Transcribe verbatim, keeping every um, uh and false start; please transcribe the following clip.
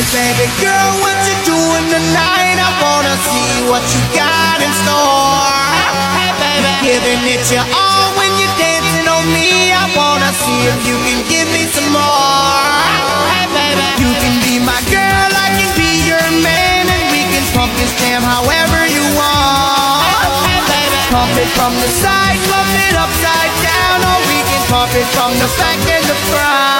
Baby girl, what you doing tonight? I wanna see what you got in store. Hey baby, giving it your all when you're dancing on me. I wanna see if you can give me some more. Hey baby, you can be my girl, I can be your man, and we can pump this jam however you want. Hey baby, pump it from the side, pump it upside down, or we can pump it from the back and the front.